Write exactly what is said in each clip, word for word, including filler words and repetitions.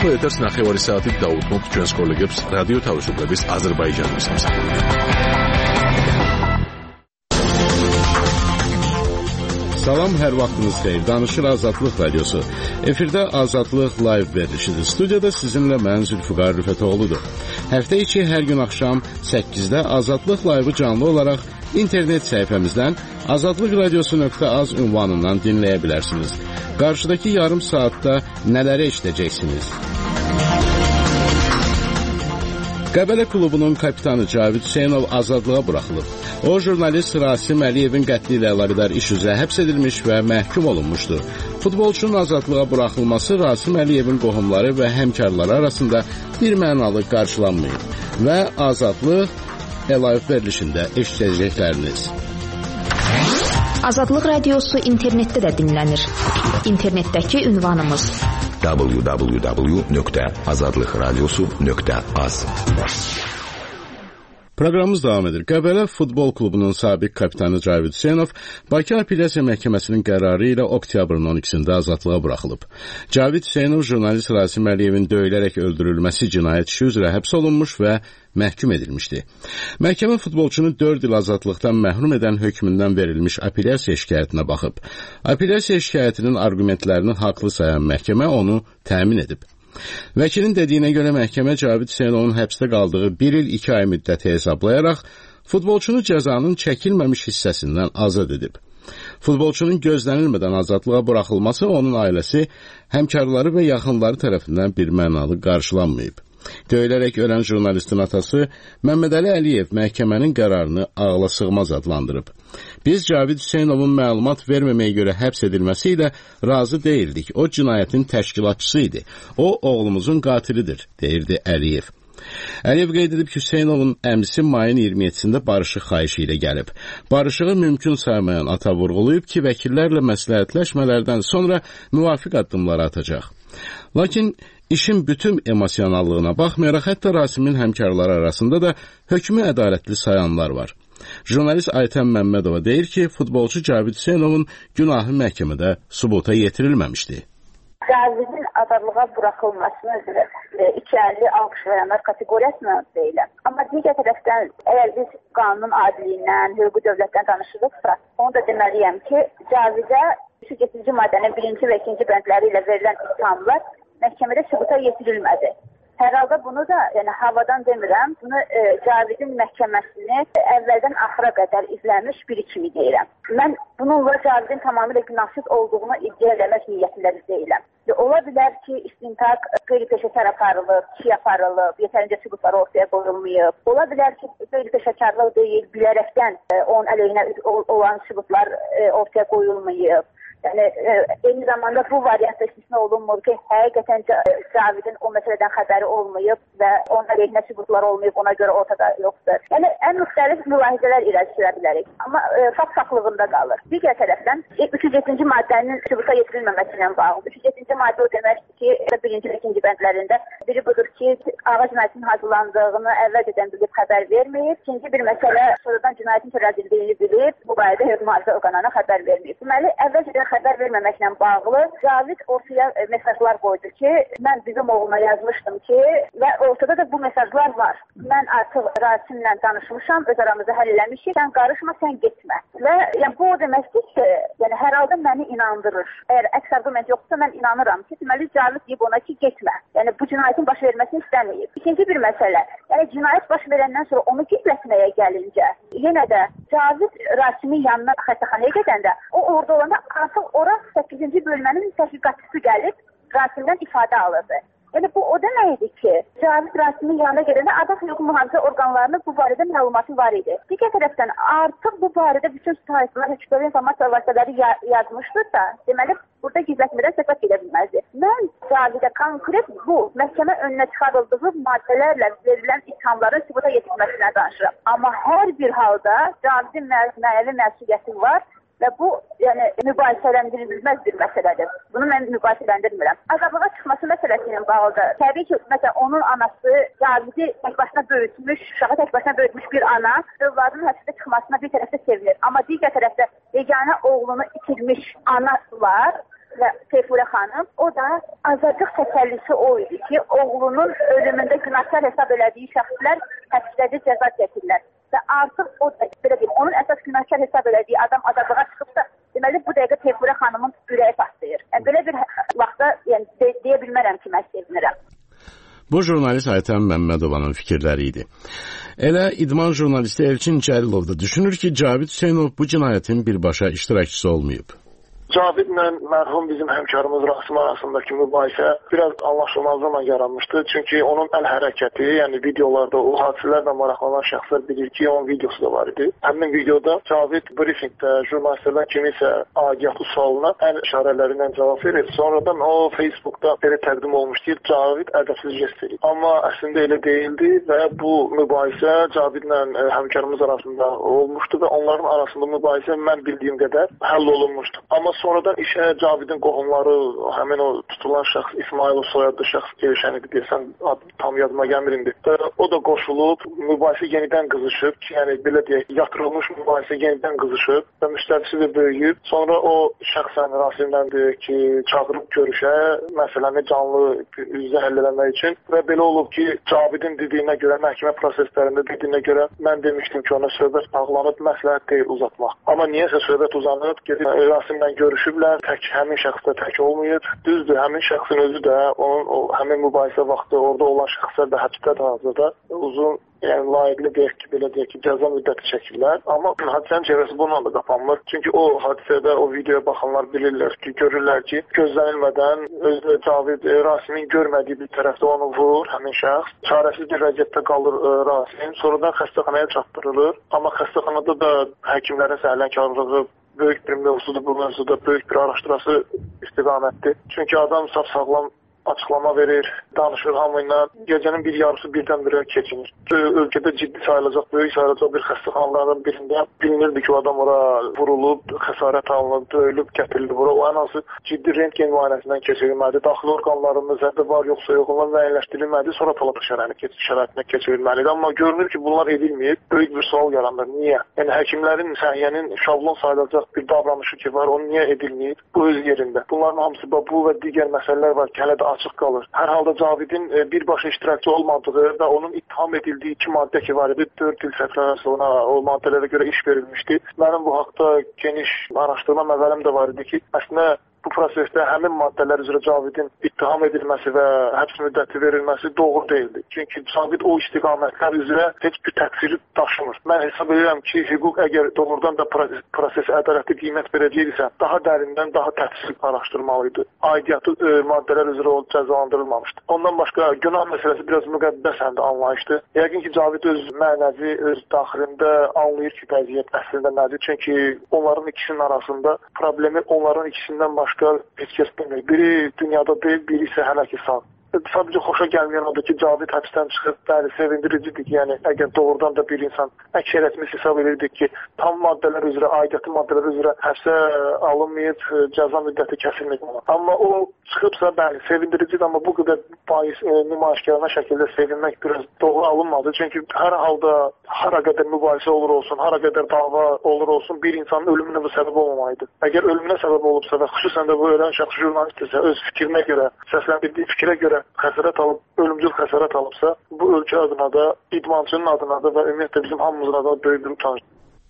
ახლა ეთერს ნახევარი საათით დაუთმობთ ჩვენს კოლეგებს რადიო თავისუფლების აზერბაიჯანის მსახურით. Salam, hər vaxtınız xeyir. Danışır Azadlıq Radiosu. Efirdə Azadlıq Live verilişidir. Studiyada sizinlə mən Zülfüqar Rüfətoğludur. Həftə içi hər gün axşam səkkizdə Azadlıq Live-ı canlı olaraq internet səhifəmizdən azadlıq radiosu nöqtə az ünvanından dinləyə bilərsiniz. Qarşıdakı yarım saatda nələri eşidəcəksiniz? Qəbələ klubunun kapitanı Cavid Hüseynov azadlığa buraxılıb. O, jurnalist Rasim Əliyevin qətli ilə əlaqədar iş üzrə həbs edilmiş və məhkum olunmuşdur. Futbolçunun azadlığa buraxılması Rasim Əliyevin qohumları və həmkarları arasında bir mənalı qarşılanmayıb və Azadlıq Live verilişində eşidəcəkləriniz. Azadlıq Radiosu internetdə də dinlənir. İnternetdəki ünvanımız w w w nöqtə azadlıq radiosu nöqtə az. Proqramımız davam edir. Qəbələ Futbol Klubunun sabiq kapitanı Cavid Hüseynov Bakı Apellyasiya Məhkəməsinin qərarı ilə oktyabrın on ikisində azadlığa buraxılıb. Cavid Hüseynov jurnalist Rasim Əliyevin döyülərək öldürülməsi cinayət işi üzrə həbs olunmuş və məhkum edilmişdi. Məhkəmə futbolçunu dörd il azadlıqdan məhrum edən hökmündən verilmiş apellyasiya şikayətinə baxıb. Apellyasiya şikayətinin arqumentlərini haqlı sayan məhkəmə onu təmin edib. Vəkilin dediyinə görə məhkəmə Cavid Hüseynovun həbsdə qaldığı bir il iki ay müddəti hesablayaraq futbolçunu cəzanın çəkilməmiş hissəsindən azad edib. Futbolçunun gözlənilmədən azadlığa buraxılması onun ailəsi, həmkarları və yaxınları tərəfindən bir mənalı qarşılanmayıb. Döyülərək ölən jurnalistin atası Məmmədəli Əliyev məhkəmənin qərarını ağla sığmaz adlandırıb. Biz Cavid Hüseynovun məlumat verməməyə görə həbs edilməsi ilə razı deyildik. O cinayətin təşkilatçısı idi. O oğlumuzun qatilidir, deyirdi Əliyev. Əliyev qeyd edib ki, Hüseynovun əmisi mayın iyirmi yeddisində barışıq xahişi ilə gəlib. Barışığı mümkün saymayan ata vurğulayıb ki, vəkillərlə məsləhətləşmələrdən sonra müvafiq addımları atacaq. Lakin İşin bütün emosionallığına baxmayaraq, hətta Rasimin həmkarları arasında da hökmü ədalətli sayanlar var. Jurnalist Aytən Məmmədova deyir ki, futbolçu Cavid Hüseynovun günahı məhkəmədə sübuta yetirilməmişdi. Cavidin azadlığa buraxılmasını üzrə iki əlli alqışlayanlar kateqoriyasına deyiləm. Amma digər tərəfdən, əgər biz qanunun adiliyindən, hüquqi dövlətdən danışırıqsa, onu da deməliyəm ki, Cavidə üç yüz yeddinci maddənin birinci və ikinci bəndləri ilə verilən ittihamlar məhkəmədə sübuta yetirilmədi. Hər halda bunu da, yəni havadan demirəm, bunu e, Cavidin məhkəməsini əvvəldən axıra qədər izləmiş biri kimi deyirəm. Mən bununla Cavidin tamamilə günahsız olduğunu iddia eləmək niyyətində deyiləm. Ola bilər ki, istintaq qeyri-peşəkar aparılıb, kişi aparılıb, yetərincə sübutlar ortaya qoyulmayıb. Ola bilər ki, qeyri-peşəkarlıq deyil, bilərəkdən e, onun əleyhinə olan sübutlar e, ortaya qoyulmayıb. Yəni, e, eyni zamanda bu variantda istisna olunmur ki, həqiqətən Cavidin o məsələdən xəbəri olmayıb və onun əleyhinə sübutlar olmayıb, ona görə ortada yoxdur. Yəni, ən müxtəlif mülahizələr irəli sürə bilərik. Amma e, fakt saxlığında qalır. Digər tərəfdən, üç yüz yeddinci maddənin sübuta yetirilməməsi ilə bağlı. üç yüz yeddinci maddə o deməkdir ki, birinci və ikinci bəndlərində biri budur ki, ağac cinayətinin hazırlandığını əvvəlcədən bilib xəbər verməyib. İkinci bir məsələ, sonradan cinayətin törədildiyini bilib, bu barədə hüquq mühafizə orqanlarına xəbər verməyib. Deməli, əvvəlcədən xəbər verməməklə bağlı Cavid ortaya e, mesajlar qoydu ki, mən bizim oğluna yazmışdım ki, və ortada da bu mesajlar var. Mən artıq Rasimlə danışmışam, öz aramızda həll eləmişik, sən qarışma, sən getmə. Və yəni, bu o deməkdir ki, yəni, hər halda məni inandırır. Əgər əks argument yoxsa mən inanıram ki, deməli Cavid deyib ona ki, getmə. Yəni, bu cinayətin baş verməsini istəməyib. İkinci bir məsələ, yəni cinayət baş verəndən sonra onu gizlətməyə gəlincə, yenə də Cavid Rasimin yanına xəstəxanaya gedəndə, o orada olanda artıq ora səkkizinci bölmənin təhqiqatçısı gəlib Rasimdən ifadə alırdı. Yəni, bu o deməkdir ki, Cavid Rasimin yanına gedəndə adət hüquq mühafizə orqanlarının bu barədə məlumatı var idi. Digər tərəfdən, artıq bu barədə bütün sahiblər hüquqları informasiya vasitələri yazmışdırsa, deməli, burada gizlətmədən söhbət gedə bilməzdir. Mən Cavidə konkret bu, məhkəmə önünə çıxarıldığı maddələrlə verilən ittihamların sübuta yetirilməsindən danışıram. Amma hər bir halda Cavidin mənəvi məsuliyyəti var və bu, yəni, mübahisələndirilməz bir məsələdir. Bunu mən mübahisələndirmirəm. Azadlığa çıxması məsələsi ilə bağlıdır. Təbii ki, məsələn, onun anası Cavidi tək başına böyütmüş, uşağı tək başına böyütmüş bir ana, övladının həbsdə çıxmasına bir tərəfdə sevinir. Amma digər tərəfdə yeganə oğlunu itirmiş ana var və Seyfullə xanım, o da azadlıq təsəllisi o idi ki, oğlunun ölümündə günahkar hesab elədiyi şəxslər həbsdə cəza çəkirlər. Və artıq o da belə deyim, onun əsas günahkar hesab elədiyi adam azadlığa çıxıbsa, deməli bu dəqiqə Seyfullə xanımın ürəyi partlayır. Yəni belə bir vaxtda yəni de deyə bilmərəm ki, mən sevinirəm. Bu jurnalist Aytən Məmmədovanın fikirləri idi. Elə idman jurnalisti Elçin Cəlilov da düşünür ki, Cavid Hüseynov bu cinayətin birbaşa iştirakçısı olmayıb. Cavidlə mərhum bizim həmkarımız Rasim arasındakı mübahisə biraz anlaşılmazlıqla yaranmışdı. Çünki onun əl hərəkəti, yəni videolarda o hadisələrlə maraqlanan şəxslər bilir ki, onun videosu da var idi. Həmin videoda Cavid briefingdə jurnalistlərdən kimisə agahlı sualına əl işarələri ilə cavab verir. Sonradan o Facebookda belə təqdim olmuşdu ki, Cavid ədəbsiz jest edir. Amma əslində elə deyildi və bu mübahisə Cavidlə həmkarımız arasında olmuşdu və onların arasında mübahisə mən bildiyim qədər həll olunmuşdu. Amma sonradan işə Cavidin qohumları, həmin o tutulan şəxs İsmailov soyadlı şəxs Elşən idi deyəsən, tam yadıma gəlmir indi. O da qoşulub, mübahisə yenidən qızışıb ki, yəni belə deyək, yatırılmış mübahisə yenidən qızışıb və müstəvisi də böyüyüb. Sonra o şəxsən Rasimdən deyir ki, çağırıb görüşə, məsələni canlı üzrə həll eləmək üçün və belə olub ki, Cavidin dediyinə görə, məhkəmə proseslərində dediyinə görə mən demişdim ki, ona söhbət bağlanıb, məsləhət deyil uzatmaq. Amma niyəsə söhbət uzanıb, gedib Rasimdən görüşüblər, tək həmin şəxs də tək olmayıb. Düzdür, həmin şəxsin özü də, onun o, həmin mübahisə vaxtı orada olan şəxslər də həbsdədir hazırda. Uzun, yəni layiqli deyək ki, belə deyək ki, cəza müddəti çəkirlər. Amma hadisənin çevrəsi bununla da qapanmır. Çünki o hadisədə, o videoya baxanlar bilirlər ki, görürlər ki, gözlənilmədən özü Cavid Rasimin görmədiyi bir tərəfdə onu vurur həmin şəxs. Çarəsiz bir vəziyyətdə qalır e, Rasim. Sonradan xəstəxanaya çatdırılır. Amma xəstəxanada da həkimlərin səhlənkarlığı böyük bir mövzudur, bu mövzuda böyük bir araşdırması istiqamətdir. Çünki adam saf sağlam açıqlama verir, danışır hamıyla. Gecənin bir yarısı birdən-birə keçinir. Ölkədə ciddi sayılacaq, böyük sayılacaq bir xəstəxanaların birində bilinirdi ki, o adam ora vurulub, xəsarət alınıb, döyülüb, gətirildi bura. O ən azı ciddi rentgen müayinəsindən keçirilməli. Daxili orqanlarında zərbə var, yoxsa yox, onlar müəyyənləşdirilməli, sonra talaqa şəraitinə keçirilməlidir. Amma görünür ki, bunlar edilməyib. Böyük bir sual yaranır. Niyə? Yəni, həkimlərin, səhiyyənin şablon sayılacaq bir davranışı ki var, onu niyə edilməyib? Bu öz yerində. Bunların hamısı bu və digər məsələlər var ki, hələ də açıq qalır. Hər halda Cavidin e, birbaşa iştirakçı olmadığı və onun ittiham edildiyi iki maddə ki var idi, dörd il səfərəsi ona o maddələrə görə iş verilmişdi. Mənim bu haqda geniş araşdırma məvəlim də var idi ki, əslində bu prosesdə həmin maddələr üzrə Cavidin ittiham edilməsi və həbs müddəti verilməsi doğru deyildi. Çünki Cavid o istiqamətlər üzrə heç bir təqsiri daşımır. Mən hesab edirəm ki, hüquq əgər doğrudan da proses ədalətli qiymət verəcəksə, daha dərindən, daha təfsil araşdırmalıydı. Aidiyyatı e, maddələr üzrə o cəzalandırılmamışdı. Ondan başqa günah məsələsi biraz müqəddəs anlayışdır. Yəqin ki, Cavid öz mənəvi, öz daxilində anlayır ki, vəziyyət əslində nədir. Çünki onların ikisinin arasında problemi onların ikisindən başqa heç kəs bilmir. Biri dünyada deyil, biri isə hələ ki sağ. Sadəcə xoşa gəlməyən odur ki, Cavid həbsdən çıxıb, bəli, sevindiricidir ki, yəni əgər doğrudan da bir insan əksəriyyətimiz hesab edirdik ki, tam maddələr üzrə, aidiyyatı maddələr üzrə həbsə alınmayıb, cəza müddəti kəsilməyib. Amma o çıxıbsa, bəli, sevindiricidir, amma bu qədər bahis e, nümayişkarına şəkildə sevinmək biraz doğru alınmadı. Çünki hər halda hara qədər mübahisə olur olsun, hara qədər dava olur olsun, bir insanın ölümünə bu səbəb olmamaydı. Əgər ölümünə səbəb olubsa və xüsusən də bu ölən şəxs jurnalistdirsə, öz fikrinə görə, səsləndirdiyi fikrə görə xəsarət alıb, ölümcül xəsarət alıbsa, bu ölkə adına da, idmançının adına da və ümumiyyətlə bizim hamımızın adına böyük bir utanç.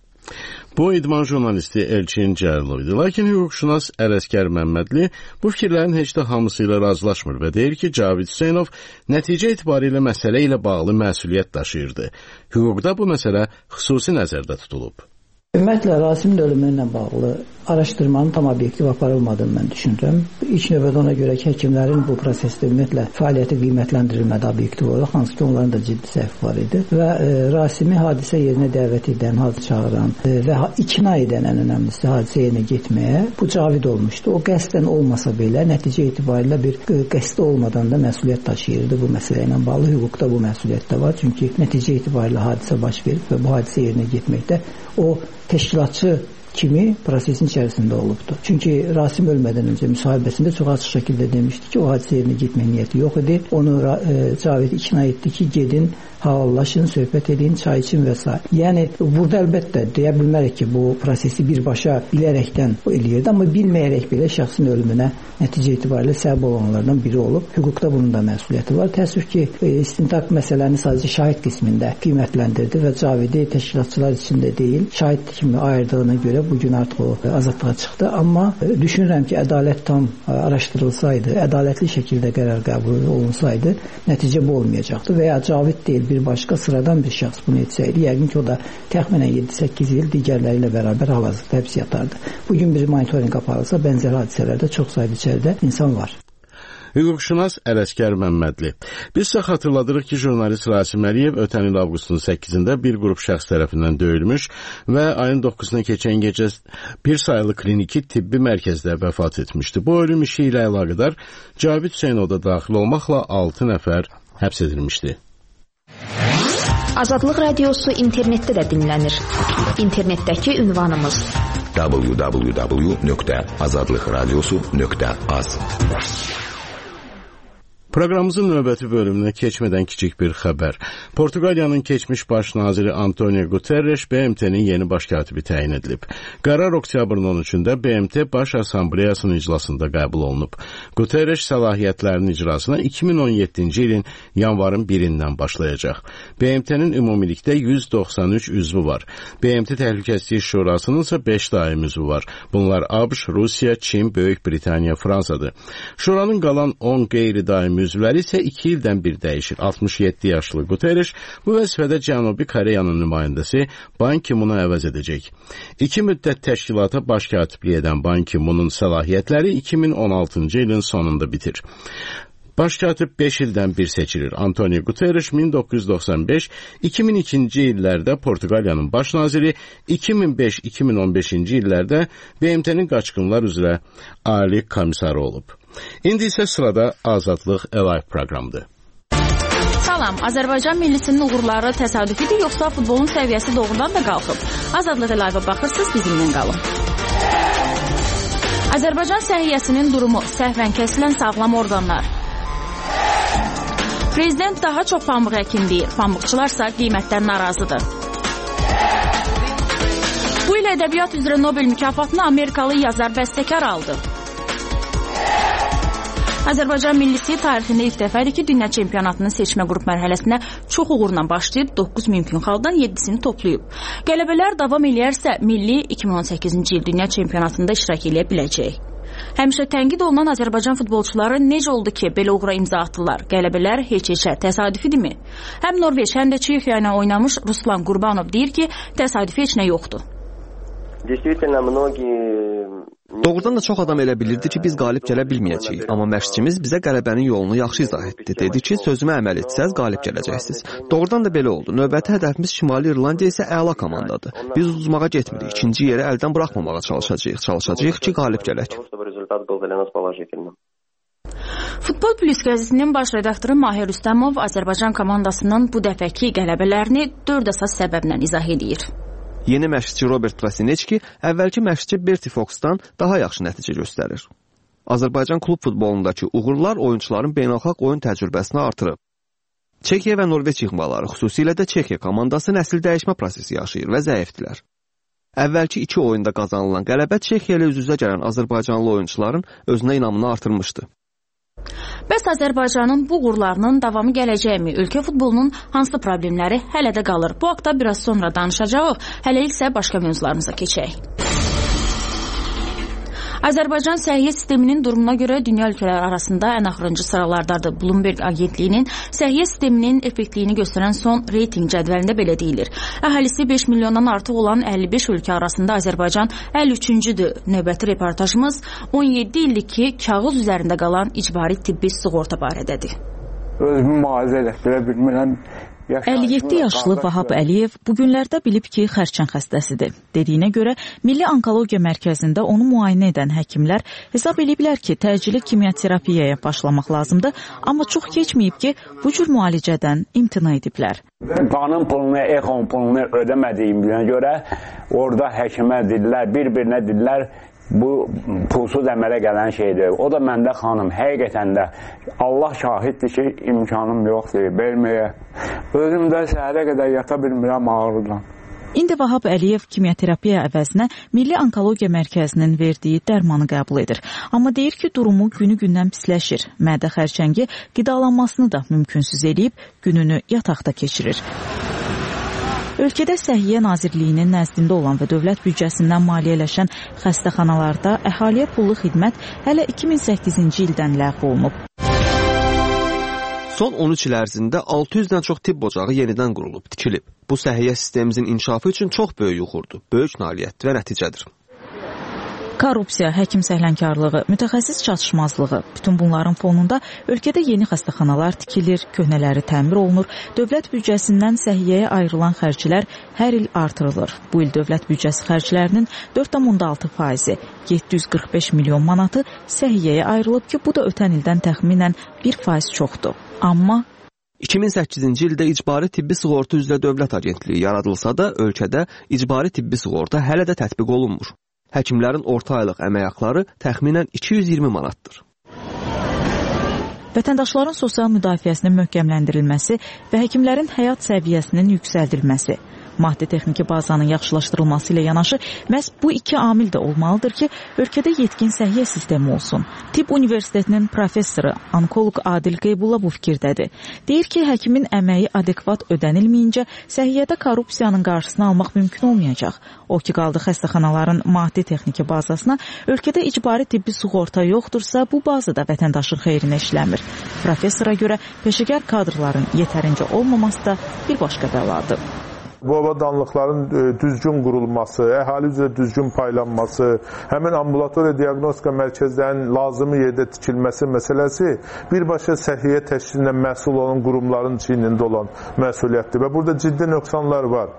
Bu idman jurnalisti Elçin Cəlilov idi. Lakin hüquqşünas Ələsgər Məmmədli bu fikirlərin heç də hamısı ilə razılaşmır və deyir ki, Cavid Hüseynov nəticə etibarilə məsələ ilə bağlı məsuliyyət daşıyırdı. Hüquqda bu məsələ xüsusi nəzərdə tutulub. Ümumiyyətlə, Rasimin ölümü ilə bağlı araşdırmanın tam obyektiv aparılmadığını mən düşünürəm. İlk növbədə ona görə ki, həkimlərin bu prosesdə ümumiyyətlə fəaliyyəti qiymətləndirilmədi obyektiv olaraq, hansı ki, onların da ciddi səhv var idi. Və e, Rasimi hadisə yerinə dəvət edən, hadisə çağıran e, və ikna edən ən önəmlisi hadisə yerinə getməyə bu Cavid olmuşdu. O qəsdən olmasa belə, nəticə etibarilə bir qəsdi olmadan da məsuliyyət daşıyırdı bu məsələ ilə bağlı. Hüquqda bu məsuliyyət də var. Çünki nəticə etibarilə hadisə baş verib və bu hadisə yerinə getməkdə o təşkilatçı kimi prosesin içərisində olubdu. Çünki Rasim ölmədən öncə müsahibəsində çox açıq şəkildə demişdi ki, o hadisə yerinə getmək niyyəti yox idi. Onu e, Cavid ikna etdi ki, gedin, halallaşın, söhbət edin, çay için və s. Yəni burada əlbəttə deyə bilmərik ki, bu prosesi birbaşa bilərəkdən eləyirdi, amma bilməyərək belə şəxsin ölümünə nəticə itibarilə səbəb olanlardan biri olub. Hüquqda bunun da məsuliyyəti var. Təəssüf ki, e, istintaq məsələni sadəcə şahid qismində qiymətləndirdi və Cavidi təşkilatçılar içində deyil, şahid kimi ayırdığına görə bugün artıq o azadlığa çıxdı. Amma e, düşünürəm ki, ədalət tam e, araşdırılsaydı, ədalətli şəkildə qərar qəbul olunsaydı, nəticə bu olmayacaqdı və ya Cavid deyil, bir başqa sıradan bir şəxs bunu etsəydi, yəqin ki, o da təxminən yeddi səkkiz il digərləri ilə bərabər hal-hazırda həbs yatardı. Bugün bir monitoring aparılsa, bənzər hadisələrdə çox sayda içəridə insan var. Hüquqşünas Ələskər Məmmədli. Biz isə xatırladırıq ki, jurnalist Rasim Əliyev ötən il avqustun səkkizində bir qrup şəxs tərəfindən döyülmüş və ayın doqquzuna keçən gecə bir sayılı kliniki tibbi mərkəzdə vəfat etmişdi. Bu ölüm işi ilə əlaqədar Cavid Hüseynov da daxil olmaqla altı nəfər həbs edilmişdi. Azadlıq Radiosu internetdə də dinlənir. İnternetdəki ünvanımız w w w nöqtə azadlıq radiosu nöqtə az. Proqramımızın növbəti bölümünə keçmədən kiçik bir xəbər. Portuqaliyanın keçmiş baş naziri Antonio Guterres B M T'nin yeni baş katibi təyin edilib. Qərar oktyabrın on üçündə B M T Baş Assambleyasının iclasında qəbul olunub. Guterres səlahiyyətlərinin icrasına iki min on yeddinci ilin yanvarın birindən başlayacaq. B M T'nin ümumilikdə yüz doxsan üç üzvü var. B M T Təhlükəsizlik Şurasının isə beş daim üzvü var. Bunlar ABŞ, Rusiya, Çin, Böyük Britaniya, Fransadır. Şuranın qalan on qeyri-daim üzvləri isə iki ildən bir dəyişir. altmış yeddi yaşlı Guterres bu vəzifədə Cənubi Koreyanın nümayəndəsi Ban Ki-moonu əvəz edəcək. İki müddət təşkilata baş katiblik edən Ban Ki-moonun səlahiyyətləri iki min on altıncı ilin sonunda bitir. Baş katib beş ildən bir seçilir. Antonio Guterres min doqquz yüz doxsan beş iki min ikinci illərdə Portuqaliyanın baş naziri, iki min beş iki min on beşinci illərdə B M T'nin qaçqınlar üzrə ali komissarı olub. İndi isə sırada Azadlıq Live proqramıdır. Salam, Azərbaycan millisinin uğurları təsadüfidir, yoxsa futbolun səviyyəsi doğrudan da qalxıb? Azadlıq Live-a baxırsınız, bizimlə qalın. Azərbaycan səhiyyəsinin durumu, səhvən kəsilən sağlam orqanlar. Prezident daha çox pambıq əkin deyir, pambıqçılarsa qiymətdən narazıdır. Bu il ədəbiyyat üzrə Nobel mükafatını Amerikalı yazar bəstəkar aldı. Azərbaycan millisi tarixində ilk dəfədir ki, dünya çempionatının seçmə qrup mərhələsinə çox uğurla başlayıb, doqquz mümkün xalqdan yeddisini toplayıb. Qələbələr davam eləyərsə, milli iki min on səkkizinci il dünya çempionatında iştirak edə biləcək. Həmişə tənqid olunan Azərbaycan futbolçuları necə oldu ki, belə uğura imza atdılar? Qələbələr heç-heçə təsadüfidirmi? Həm Norveç, həm də Çexiya ilə oynamış Ruslan Qurbanov deyir ki, təsadüfi heç nə yoxdur. Doğrudan da çox adam elə bilirdi ki, biz qalib gələ bilməyəcəyik. Amma məşqçimiz bizə qələbənin yolunu yaxşı izah etdi. Dedi ki, sözümə əməl etsəz, qalib gələcəksiniz. Doğrudan da belə oldu. Növbəti hədəfimiz Şimali İrlandiya isə əla komandadır. Biz uduzmağa getmirik. İkinci yerə əldən buraxmamağa çalışacağıq. Çalışacağıq ki, qalib gələk. Futbol Plus qəzetinin baş redaktoru Mahir Rüstəmov Azərbaycan komandasının bu dəfəki qələbələrini dörd əsas səbəblə izah edir. Yeni məşqçi Robert Krasinecki əvvəlki məşqçi Berti Foxdan daha yaxşı nəticə göstərir. Azərbaycan klub futbolundakı uğurlar oyunçuların beynəlxalq oyun təcrübəsini artırıb. Çexiya və Norveç yığmaları, xüsusilə də Çexiya komandası nəsil dəyişmə prosesi yaşayır və zəifdilər. Əvvəlki iki oyunda qazanılan qələbə Çexiya ilə üz-üzə gələn Azərbaycanlı oyunçuların özünə inamını artırmışdı. Bəs Azərbaycanın bu uğurlarının davamı gələcəkmi? Ölkə futbolunun hansı problemləri hələ də qalır? Bu haqda biraz sonra danışacağıq. Hələlik isə başqa mövzularımıza keçək. Azərbaycan səhiyyə sisteminin durumuna görə dünya ölkələri arasında ən axırıncı sıralardadır. Bloomberg agentliyinin səhiyyə sisteminin effektliyini göstərən son reyting cədvəlində belə deyilir. Əhalisi beş milyondan artıq olan əlli beş ölkə arasında Azərbaycan əlli üçüncüdür. Növbəti reportajımız on yeddi illik ki, kağız üzərində qalan icbari tibbi sığorta barədədir. Özümü müalicə elətdirə bilmirəm. əlli yeddi yaşlı Vahab Əliyev bu günlərdə bilib ki, xərçəng xəstəsidir. Dediyinə görə Milli Onkologiya Mərkəzində onu müayinə edən həkimlər hesab ediblər ki, təcili kimyoterapiyaya başlamaq lazımdır, amma çox keçməyib ki, bu cür müalicədən imtina ediblər. Qanın pulunu, exon pulunu ödəmədiyimə görə orada həkimə dedilər, bir-birinə dedilər, bu pulsuz əmələ gələn şeydir. O da məndə xanım, həqiqətən də Allah şahiddir ki, imkanım yoxdur, verməyə. Özümdə səhərə qədər yata bilmirəm ağrıdan. İndi Vahab Əliyev kimyoterapiya əvəzinə Milli Onkologiya Mərkəzinin verdiyi dərmanı qəbul edir. Amma deyir ki, durumu günü-gündən pisləşir. Mədə xərçəngi qidalanmasını da mümkünsüz eləyib, gününü yataqda keçirir. Ölkədə Səhiyyə Nazirliyinin nəzdində olan və dövlət büdcəsindən maliyyələşən xəstəxanalarda əhaliyə pullu xidmət hələ iki min səkkizinci ildən ləğv olunub. Son on üç il ərzində altı yüzdən çox tibb ocağı yenidən qurulub, tikilib. Bu səhiyyə sistemimizin inkişafı üçün çox böyük uğurdur, böyük nailiyyət və nəticədir. Korrupsiya, həkim səhlənkarlığı, mütəxəssis çatışmazlığı, bütün bunların fonunda ölkədə yeni xəstəxanalar tikilir, köhnələri təmir olunur, dövlət büdcəsindən səhiyyəyə ayrılan xərclər hər il artırılır. Bu il dövlət büdcəsi xərclərinin dörd tam altı faizi, yeddi yüz qırx beş milyon manatı səhiyyəyə ayrılıb ki, bu da ötən ildən təxminən bir faiz çoxdur. Amma iki min səkkizinci ildə icbari tibbi sığorta üzrə dövlət agentliyi yaradılsa da, ölkədə icbari tibbi sığorta hələ də tətbiq olunmur. Həkimlərin orta aylıq əmək haqları təxminən iki yüz iyirmi manatdır. Vətəndaşların sosial müdafiəsinin möhkəmləndirilməsi və həkimlərin həyat səviyyəsinin yüksəldilməsi, maddi texniki bazanın yaxşılaşdırılması ilə yanaşı, məhz bu iki amil də olmalıdır ki, ölkədə yetkin səhiyyə sistemi olsun. Tibb Universitetinin professoru, onkoloq Adil Qeybulla bu fikirdədir. Deyir ki, həkimin əməyi adekvat ödənilməyincə səhiyyədə korrupsiyanın qarşısını almaq mümkün olmayacaq. O ki, qaldı xəstəxanaların maddi texniki bazasına, ölkədə icbari tibbi sığorta yoxdursa, bu bazı da vətəndaşın xeyrinə işləmir. Professora görə peşəkar kadrların yetərincə olmaması da bir başqa bəladır. Bu avadanlıqların düzgün qurulması, əhali üzrə düzgün paylanması, həmin ambulatoriya diaqnostika mərkəzlərinin lazımi yerdə tikilməsi məsələsi birbaşa səhiyyə təşkilindən məsul olan qurumların çiynində olan məsuliyyətdir və burada ciddi nöqsanlar var.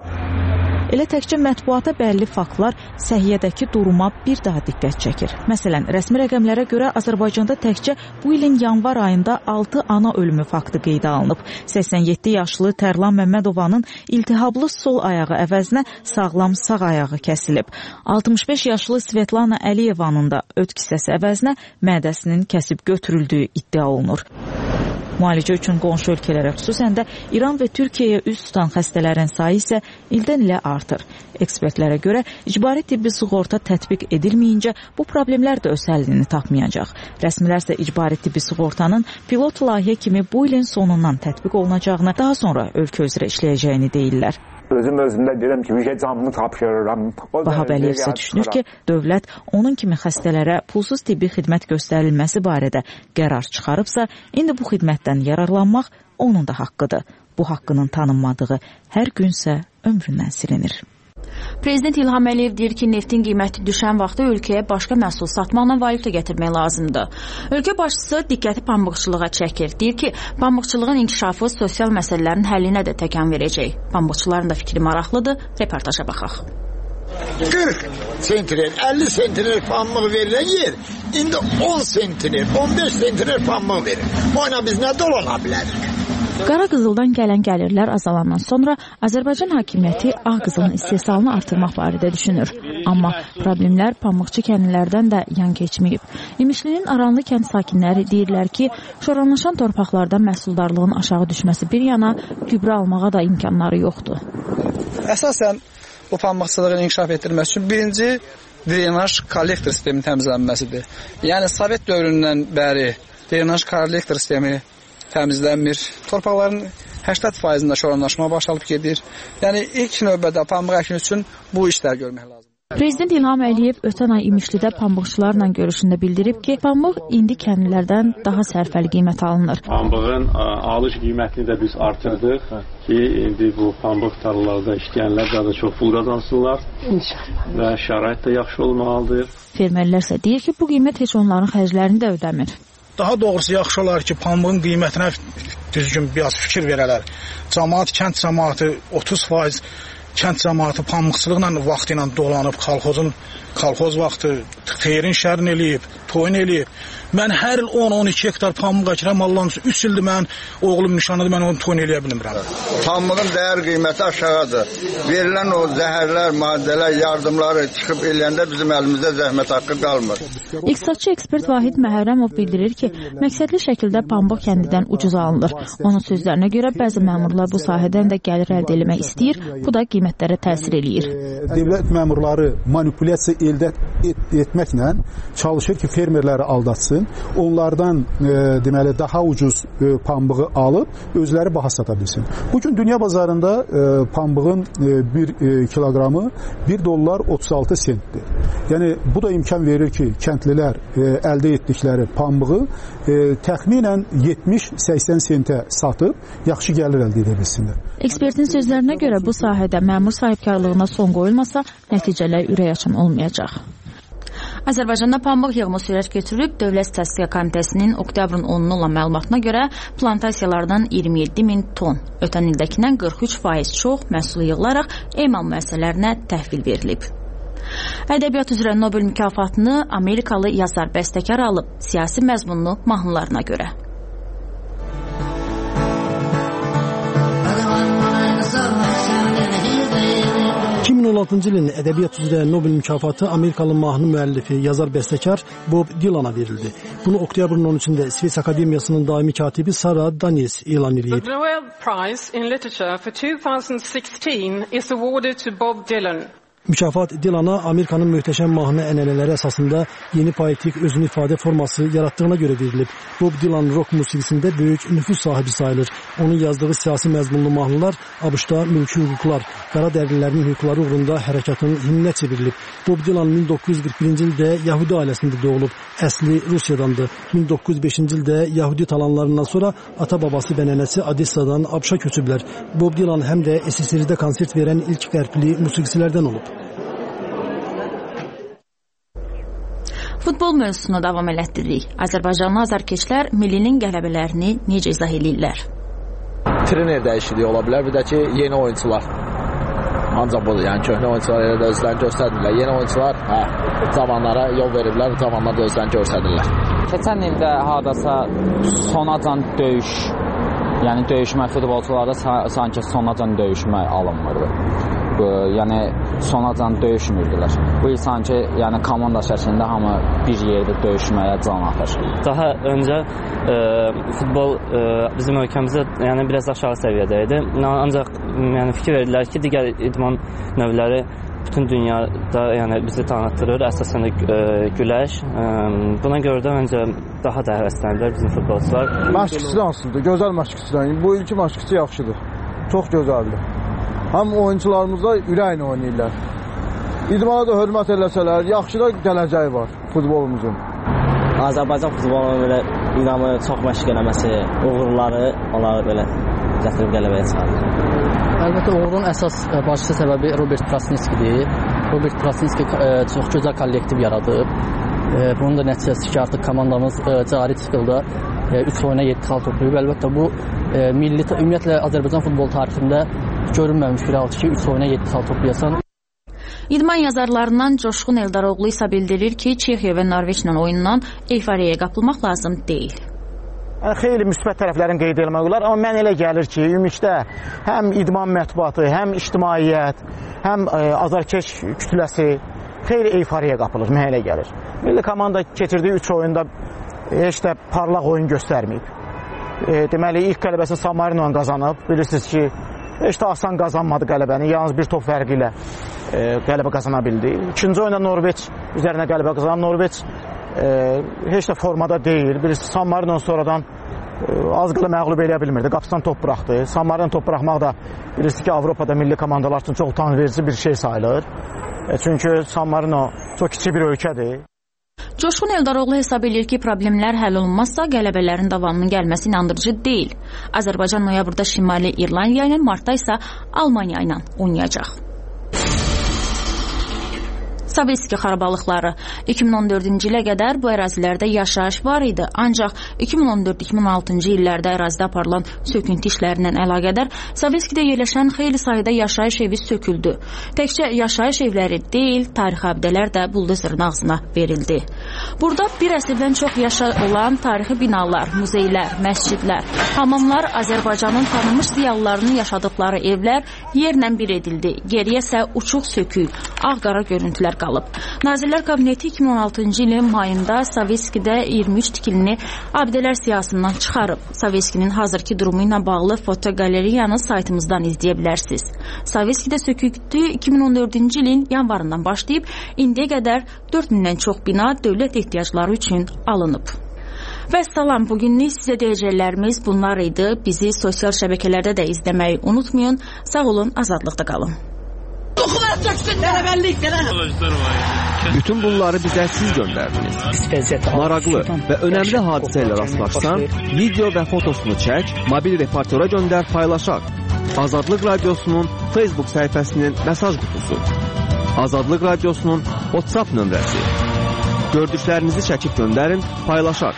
Elə təkcə mətbuata bəlli faktlar səhiyyədəki duruma bir daha diqqət çəkir. Məsələn, rəsmi rəqəmlərə görə Azərbaycanda təkcə bu ilin yanvar ayında altı ana ölümü faktı qeydə alınıb. səksən yeddi yaşlı Tərlan Məmmədovanın iltihablı sol ayağı əvəzinə sağlam sağ ayağı kəsilib. altmış beş yaşlı Svetlana Əliyevanın da öd kisəsi əvəzinə mədəsinin kəsib götürüldüyü iddia olunur. Müalicə üçün qonşu ölkələrə, xüsusən də İran və Türkiyəyə üz tutan xəstələrin sayı isə ildən ilə artır. Ekspertlərə görə icbari tibbi sığorta tətbiq edilməyincə bu problemlər də öz həllini tapmayacaq. Rəsmilər isə icbari tibbi sığortanın pilot layihə kimi bu ilin sonundan tətbiq olunacağını, daha sonra ölkə üzrə işləyəcəyini deyirlər. Özüm özümdə deyirəm ki, bir şey canımı tapşırıram. Vahab Əliyev isə düşünür ki, dövlət onun kimi xəstələrə pulsuz tibbi xidmət göstərilməsi barədə qərar çıxarıbsa, indi bu xidmətdən yararlanmaq onun da haqqıdır. Bu haqqının tanınmadığı hər günsə ömründən silinir. Prezident İlham Əliyev deyir ki, neftin qiyməti düşən vaxtda ölkəyə başqa məhsul satmaqla valyuta gətirmək lazımdır. Ölkə başçısı diqqəti pambıqçılığa çəkir. Deyir ki, pambıqçılığın inkişafı sosial məsələlərin həllinə də təkan verəcək. Pambıqçıların da fikri maraqlıdır. Reportaja baxaq. qırx sentiner, əlli sentiner pambıq verilən yer, indi on sentiner, on beş sentiner pambıq verir. Oyna biz nə dolana bilərik? Qara qızıldan gələn gəlirlər azalandan sonra Azərbaycan hakimiyyəti ağ qızılın istehsalını artırmaq barədə düşünür. Amma problemlər pambıqçı kəndlilərdən də yan keçməyib. İmişlinin Aranlı kənd sakinləri deyirlər ki, şoranlaşan torpaqlarda məhsuldarlığın aşağı düşməsi bir yana, gübrə almağa da imkanları yoxdur. Əsasən bu pambıqçılığın inkişaf etdirilməsi üçün birinci drenaj kollektor sisteminin təmizlənməsidir. Yəni Sovet dövründən bəri drenaj kollektor sistemi təmizlənmir. Torpaqların səksən faizində şoranlaşma başlanıb gedir. Yəni ilk növbədə pambıq əkini üçün bu işlər görmək lazımdır. Prezident İlham Əliyev ötən ay İmişlidə pambıqçılarla görüşündə bildirib ki, pambıq indi kəndlilərdən daha sərfəli qiymət alınır. Pambığın alış qiymətini də biz artırdıq ki, indi bu pambıq tarlalarda işləyənlər daha da çox pul qazansınlar və şərait də yaxşı olmalıdır. Fermerlər isə deyir ki, bu qiymət heç onların xərclərini də ödəmir. Daha doğrusu yaxşı olar ki, pambığın qiymətinə düzgün biraz fikir verələr. Cəmaət, kənd cəmaəti otuz faiz kənd cəmaəti pambıqçılıqla vaxtı ilə dolanıb, kolxozun kolxoz vaxtı xeyrin şərin eləyib, toyun eləyib. Mən hər il on on iki hektar pambıq əkirəm, Allahın üçün üç ildir mən oğlum nişanıdır, mən onu toyun eləyə bilmirəm. Pambığın dəyər qiyməti aşağıdır. Verilən o zəhərlər, maddələr, yardımları çıxıb eləyəndə bizim əlimizdə zəhmət haqqı qalmır. İqtisadçı ekspert Vahid Məhərrəmov bildirir ki, məqsədli şəkildə pambıq kəndidən ucuz alınır. Onun sözlərinə görə bəzi məmurlar bu sahədən də gəlir əldə etmək istəyir, bu da qiymətlərə təsir eləyir. Dövlət məmurları manipulyasiya əldə et, etməklə çalışır ki, fermerləri aldatsın, onlardan e, deməli daha ucuz e, pambığı alıb özləri baha sata bilsin. Bugün dünya bazarında e, pambığın e, bir e, kiloqramı bir dollar otuz altı sentdir. Yəni bu da imkan verir ki, kəndlilər e, əldə etdikləri pambığı e, təxminən yetmiş səksən sentə satıb yaxşı gəlir əldə edə bilsinlər. Ekspertin sözlərinə görə bu sahədə məmur sahibkarlığına son qoyulmasa, nəticələr ürək açan olmayacaq. Azərbaycanda pambıq yığımı sürət götürüb, Dövlət Statistika Komitəsinin oktyabrın onuna olan məlumatına görə plantasiyalardan iyirmi yeddi min ton, ötən ildəkindən qırx üç faiz çox məhsul yığılaraq emal müəssisələrinə təhvil verilib. Ədəbiyyat üzrə Nobel mükafatını Amerikalı yazar bəstəkar alıb, siyasi məzmunlu mahnılarına görə. iki min on altıncı ilin ədəbiyyat üzrə Nobel mükafatı Amerikalı mahnı müəllifi, yazar bəstəkar Bob Dylan'a verildi. Bunu oktyabrın on üçündə İsveç Akademiyasının daimi katibi Sarah Daniels elan edib. The Nobel Prize in Literature for two thousand sixteen is awarded to Bob Dylan. Mükafat Dylan'a Amerikanın möhtəşəm mahnı ənənələri əsasında yeni poetik özünü ifadə forması yaratdığına görə verilib. Bob Dylan rock musiqisində böyük nüfuz sahibi sayılır. Onun yazdığı siyasi məzmunlu mahnılar A B Ş-da mülki hüquqlar, qara dərlilərin hüquqları uğrunda hərəkatın himninə çevrilib. Bob Dylan min doqquz yüz qırx birinci ildə Yahudi ailəsində doğulub. Əsli Rusiyadandır. min doqquz yüz beşinci ildə Yahudi talanlarından sonra ata-babası və nənəsi Odessadan A B Ş-a köçüblər. Bob Dylan həm də S S R-də konsert verən ilk qərbli musiqiçilərdən olub. Futbol mövzusunu davam elətdiririk. Azərbaycanlı azarkeşlər millinin qələbələrini necə izah edirlər? Trener dəyişikliyi ola bilər, bir də ki, yeni oyuncular. Ancaq budur, yəni köhnə oyuncular elə də özlərini göstərdirlər. Yeni oyuncular hə, cavanlara yol veriblər, cavanlar da özlərini göstərdirlər. Keçən ildə hardasa sonacan döyüş, yəni döyüşmə futbolçularda sanki sonacan döyüşmə alınmırdı. Yəni sonacan döyüşmürdülər. Bu il sanki yəni komanda şəklində hamı bir yerdə döyüşməyə can atır. Daha öncə e, futbol e, bizim ölkəmizdə yəni biraz aşağı səviyyədə idi. Ancaq yəni fikir verdilər ki, digər idman növləri bütün dünyada yəni bizi tanıtdırır, əsasən də e, güləş. E, buna görə də öncə daha da həvəslənirlər bizim futbolçular. Məşqçisi hansıdır? Gözəl məşqçidir. Bu ilki məşqçi yaxşıdır. Çox gözəldir. Həm oyuncularımızda ürəklə oynayırlar. İdmana da hörmət eləsələr, yaxşı da gələcəyi var futbolumuzun. Azərbaycan futbolunun belə inamı çox məşq eləməsi, uğurları onları belə gətirib qələbəyə çıxarır. Əlbəttə, uğurun əsas başlıca səbəbi Robert Krasnitskidir. Robert Krasnitski çox gözəl kollektiv yaradıb. Bunun da nəticəsi ki, artıq komandamız cari çıxılda üç oyuna yeddi xal toplayıb. Əlbəttə, bu milli, ümumiyyətlə Azərbaycan futbol tarixində görünməmiş bir haldır ki, üç oyuna yeddi xal toplayasan. İdman yazarlarından Coşqun Eldaroğlu isə bildirir ki, Çexiya və Norveçlə oyundan eyfariyaya qapılmaq lazım deyil. Xeyli müsbət tərəflərin qeyd etmək olar, amma mən elə gəlir ki, ümumilikdə həm idman mətbuatı, həm ictimaiyyət, həm ə, azarkeş kütləsi xeyli eyfariyaya qapılır, mənə elə gəlir. Milli komanda keçirdiyi üç oyunda heç də parlaq oyun göstərməyib. E, deməli, ilk qələbəsini San Marino qazanıb. Bilirsiniz ki, heç də asan qazanmadı qələbəni, yalnız bir top fərqi ilə e, qələbə qazana bildi. İkinci oyunda Norveç üzərinə qələbə qazanan. Norveç e, heç də formada deyil. Bilirsiniz, San Marino sonradan e, az qala məğlub eləyə bilmirdi. Qapısından top buraxdı. San Marino top buraxmaq da bilirsiniz ki, Avropada milli komandalar üçün çox utanverici bir şey sayılır. E, çünki San Marino çox kiçik bir ölkədir. Coşqun Eldaroğlu hesab edir ki, problemlər həll olunmazsa qələbələrin davamının gəlməsi inandırıcı deyil. Azərbaycan noyabrda Şimali İrlandiya ilə, martda isə Almaniya ilə oynayacaq. Sovetski xarabalıqları. iki min on dördüncü ilə qədər bu ərazilərdə yaşayış var idi. Ancaq iki min on dörd iki min on altıncı illərdə ərazidə aparılan söküntü işlərindən əlaqədar Sovetskidə yerləşən xeyli sayda yaşayış evi söküldü. Təkcə yaşayış evləri deyil, tarixi abidələr də buldozerın ağzına verildi. Burada bir əsrdən çox yaşa olan tarixi binalar, muzeylər, məscidlər, hamamlar, Azərbaycanın tanınmış ziyalılarının yaşadıkları evlər yerlə bir edildi. Geriyə isə uçuq sökük, ağ-qara görüntülər qalıb. Nazirlər Kabineti iki min on altıncı ilin mayında Sovetskidə iyirmi üç tikilini abidələr siyahısından çıxarıb. Sovetskinin hazırki durumu ilə bağlı fotoqaleriyanı saytımızdan izləyə bilərsiniz. Sovetskidə söküntü iki min on dördüncü ilin yanvarından başlayıb, indiyə qədər dörd mindən çox bina dövlət ehtiyacları üçün alınıb. Və salam, bugünlük sizə deyəcəklərimiz bunlar idi. Bizi sosial şəbəkələrdə də izləməyi unutmayın. Sağ olun, azadlıqda qalın. Bütün bunları bizə siz göndərdiniz. Maraqlı və önəmli hadisə ilə rastlaşsan, video və fotosunu çək, mobil reportera göndər, paylaşaq. Azadlıq Radiosunun Facebook səhifəsinin mesaj qutusu. Azadlıq Radiosunun WhatsApp nömrəsi. Gördüklərinizi çəkib göndərin, paylaşaq.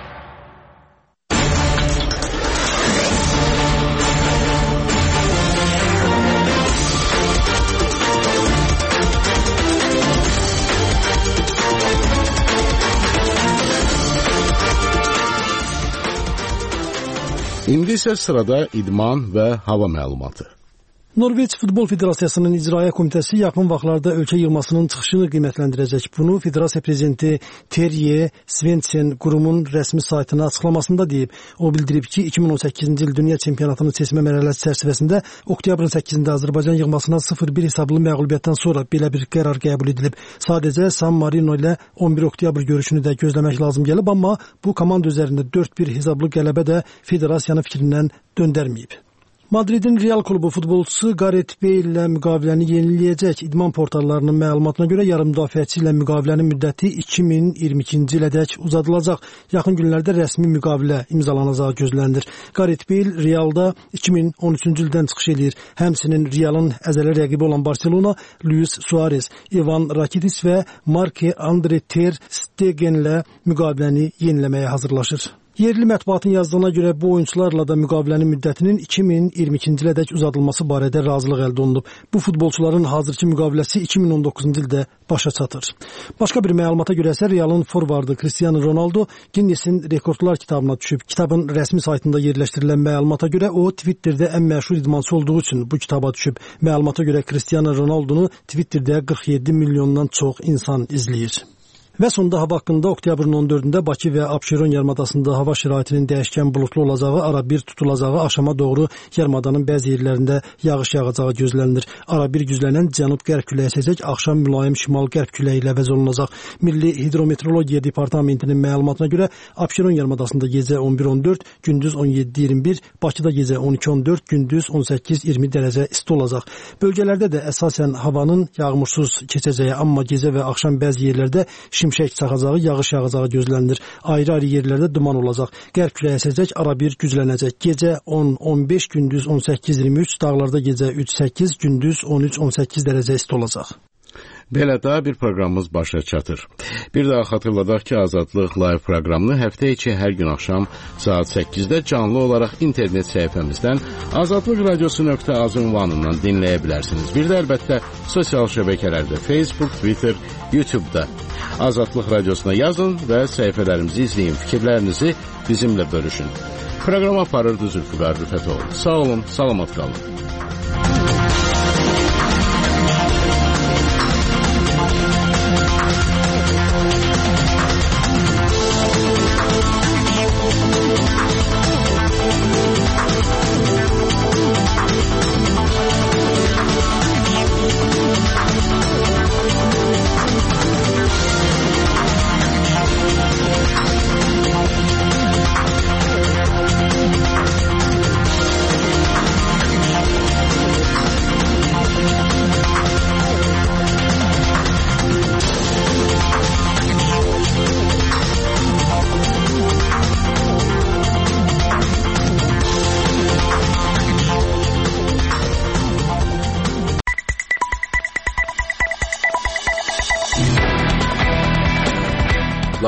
İndi isə sırada idman və hava məlumatı. Norveç Futbol Federasiyasının İcraiyyə Komitəsi yaxın vaxtlarda ölkə yığmasının çıxışını qiymətləndirəcək. Bunu Federasiya Prezidenti Terje Svendsen qurumun rəsmi saytına açıqlamasında deyib. O bildirib ki, iki min on səkkizinci il Dünya Çempionatının seçmə mərhələsi çərçivəsində oktyabrın səkkizində Azərbaycan yığmasına sıfır bir hesablı məğlubiyyətdən sonra belə bir qərar qəbul edilib. Sadəcə San Marino ilə on bir oktyabr görüşünü də gözləmək lazım gəlib, amma bu komanda üzərində dörd bir hesablı qələbə də federasiyanın fikrindən döndərməyib. Madridin Real klubu futbolçusu Gareth Bale ilə müqaviləni yeniləyəcək. İdman portallarının məlumatına görə yarım müdafiəçi ilə müqavilənin müddəti iki min iyirmi ikinci ilədək uzadılacaq. Yaxın günlərdə rəsmi müqavilə imzalanacağı gözlənilir. Gareth Bale Realda iki min on üçüncü ildən çıxış edir. Həmçinin Realın əzəli rəqibi olan Barcelona, Luis Suarez, Ivan Rakitic və Marc-Andre ter Stegen ilə müqaviləni yeniləməyə hazırlaşır. Yerli mətbuatın yazdığına görə bu oyuncularla da müqavilənin müddətinin iki min iyirmi ikinci ilədək uzadılması barədə razılıq əldə olunub. Bu futbolçuların hazırki müqaviləsi iki min on doqquzuncu ildə başa çatır. Başqa bir məlumata görə isə Realın forvardı Cristiano Ronaldo Guinness-in rekordlar kitabına düşüb. Kitabın rəsmi saytında yerləşdirilən məlumata görə o Twitterdə ən məşhur idmançı olduğu üçün bu kitaba düşüb. Məlumata görə Cristiano Ronaldonu Twitterdə qırx yeddi milyondan çox insan izləyir. Və sonda hava haqqında oktyabrın on dördündə Bakı və Abşeron yarımadasında hava şəraitinin dəyişkən buludlu olacağı, ara bir tutulacağı, axşama doğru yarımadanın bəzi yerlərində yağış yağacağı gözlənilir. Ara bir güclənən cənub-qərb küləyi əsəcək, axşam mülayim şimal-qərb küləyi ilə əvəz olunacaq. Milli Hidrometeorologiya Departamentinin məlumatına görə Abşeron yarımadasında gecə on bir on dörd, gündüz on yeddi iyirmi bir, Bakıda gecə on iki on dörd, gündüz on səkkiz iyirmi dərəcə isti olacaq. Bölgələrdə də əsasən havanın yağmursuz keçəcəyi, amma gecə və axşam bəzi yerlərdə şimşək çaxacağı, yağış yağacağı gözlənilir. Ayrı-ayrı yerlərdə duman olacaq. Qərb küləyi əsəcək, ara bir güclənəcək. Gecə on on beş, gündüz on səkkiz iyirmi üç, dağlarda gecə üç səkkiz, gündüz on üç on səkkiz dərəcə isti olacaq. Belə daha bir proqramımız başa çatır. Bir daha xatırladaq ki, Azadlıq Live proqramını həftə içi hər gün axşam saat səkkizdə canlı olaraq internet səhifəmizdən azadlıq radiosu nöqtə az ünvanından dinləyə bilərsiniz. Bir də əlbəttə sosial şəbəkələrdə Facebook, Twitter, YouTube-da Azadlıq radiosuna yazın və səhifələrimizi izləyin, fikirlərinizi bizimlə bölüşün. Proqram aparırdı Zülfüqar Rüfətoğlu. Sağ olun, salamat qalın.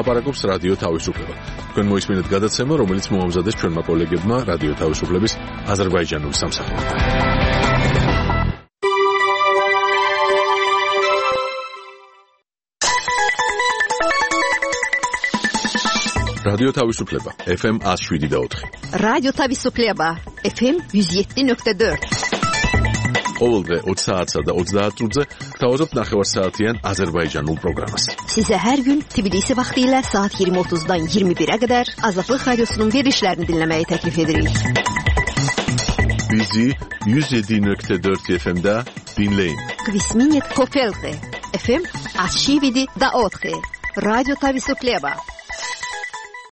ლაპარაკობს რადიო თავისუფლება. თქვენ მოისმინეთ გადაცემა, რომელიც მოამზადეს ჩვენმა კოლეგებმა რადიო თავისუფლების აზერბაიჯანულ სამსახურში. რადიო თავისუფლება ეფ ემ one oh seven და four. რადიო თავისუფლება ეფ ემ one oh seven nuqta four. ყოველდღე ოცი საათსა და ოცდაათ წუთზე გთავაზობთ ნახევარსაათიან აზერბაიჯანულ პროგრამას. Sizə hər gün Tbilisi vaxtı ilə saat yirmi otuzdan iyirmi birə qədər Azadlıq Radiosunun verilişlərini dinləməyi təklif edirik. Bizi one oh seven nuqta four efe emdə dinləyin. Kvisminət Kopelqi efe em one oh seven da four. Radyo Tavisukhleba.